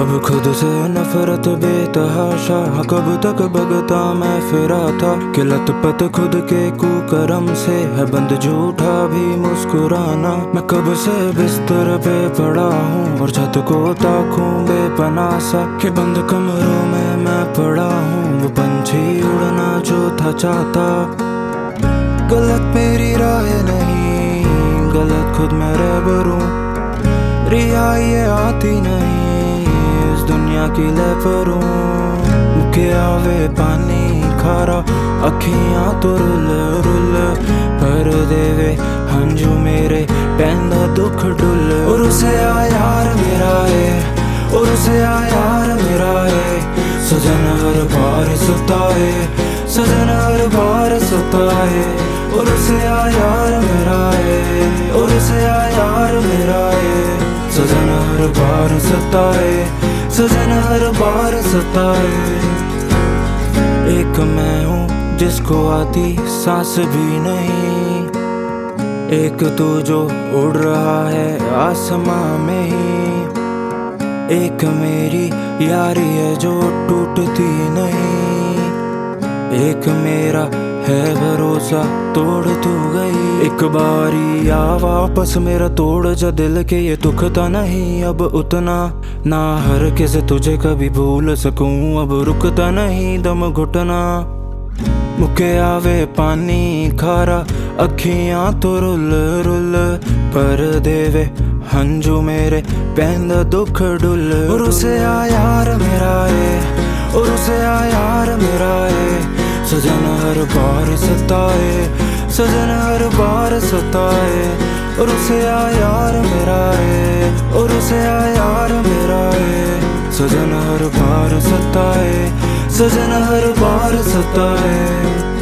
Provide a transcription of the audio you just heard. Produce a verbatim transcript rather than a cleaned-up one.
अब खुद से नफरत बेतहाशा, कब तक भगता मैं फिरा था कि लत-पत खुद के कुकर्म से है बंद झूठा भी मुस्कुराना। मैं कब से बिस्तर पे पड़ा हूँ और छत को ताकूं बेपनाह सा कि बंद कमरों में मैं पड़ा हूँ, वो पंछी उड़ना जो था चाहता। गलत मेरी राय नहीं, गलत खुद मैं रहबर हूँ, रिहाई ये आती नहीं इस दुनिया की लहरों। मुखे आवे पानी खारा, अखियां तो रुल रुल पर देवे हंजू मेरे पैंदा दुख डुल। और उसे आ यार मेरा है, और उसे आ यार मेरा है, सजन हर बार सताए, सजन हर बार सताए। और उसे आ यार मेरा है, और उसे आ यार मेरा है, सजन हर बार सताए, सजन हर बार सताए। एक मैं हूँ जिसको आती सांस भी नहीं, एक तू जो उड़ रहा है आसमां में ही, एक मेरी यारी है जो टूटती नहीं, एक मेरा है भरोसा तोड़ तू गई। एक बारी आ वापस मेरा तोड़ जा दिल के ये दुखता नहीं अब उतना, ना हर किसे तुझे कभी भूल सकूं, अब रुकता नहीं दम घुटना। मुखे आवे पानी खारा, अखियां तो रुल रुल पर देवे हंजू मेरे पैंदा दुख डुल। और उसे आ यार मेरा है, और उसे आ यार मेरा है, सजन हर बार सताए, सजन हर बार सताए। और उसे आ यार मेरा है, और उसे आ यार मेरा है, सजन हर बार सताए, सजन हर बार सताए।